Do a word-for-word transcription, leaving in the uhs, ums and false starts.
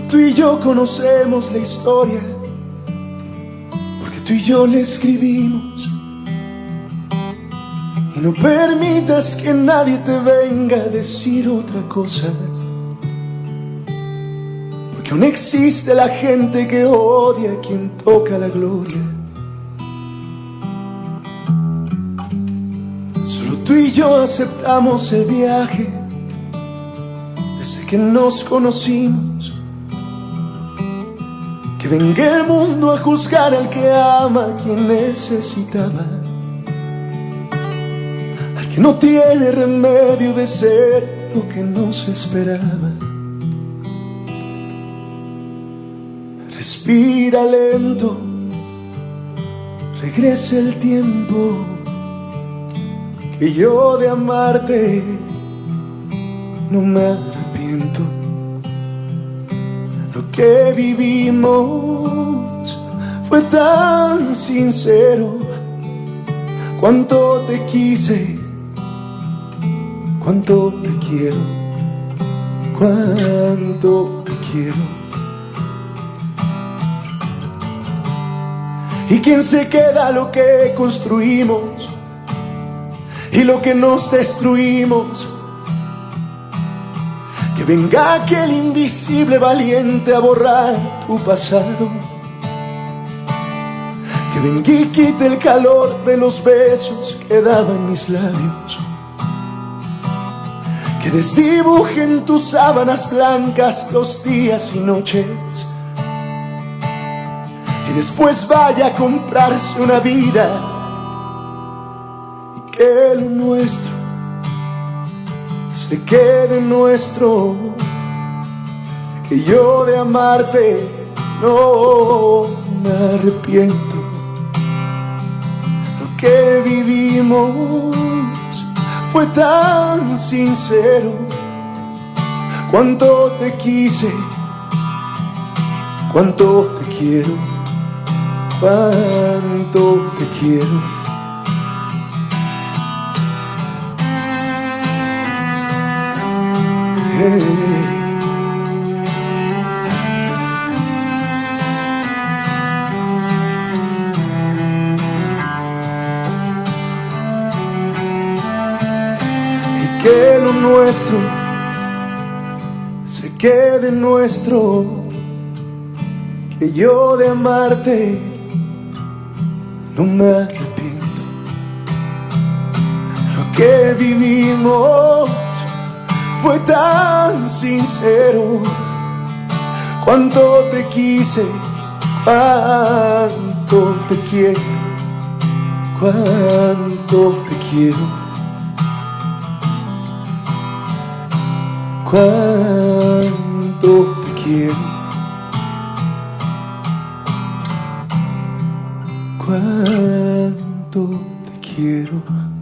tú y yo conocemos la historia, porque tú y yo la escribimos. Y no permitas que nadie te venga a decir otra cosa, porque aún existe la gente que odia a quien toca la gloria. Solo tú y yo aceptamos el viaje desde que nos conocimos. Que venga el mundo a juzgar al que ama, a quien necesitaba, al que no tiene remedio de ser lo que no se esperaba. Respira lento, regresa el tiempo, que yo de amarte no me arrepiento. Lo que vivimos fue tan sincero. Cuánto te quise, cuánto te quiero, cuánto te quiero. ¿Y quién se queda lo que construimos y lo que nos destruimos? Que venga aquel invisible valiente a borrar tu pasado. Que venga y quite el calor de los besos que daban mis labios. Que desdibuje en tus sábanas blancas los días y noches. Y después vaya a comprarse una vida. Y que lo nuestro se quede nuestro, que yo de amarte no me arrepiento. Lo que vivimos fue tan sincero. Cuánto te quise, cuánto te quiero, cuánto te quiero. Y que lo nuestro se quede nuestro, que yo de amarte no me arrepiento. Lo que vivimos fue tan sincero. Cuánto te quise, cuánto te quiero, cuánto te quiero, cuánto te quiero, cuánto te quiero.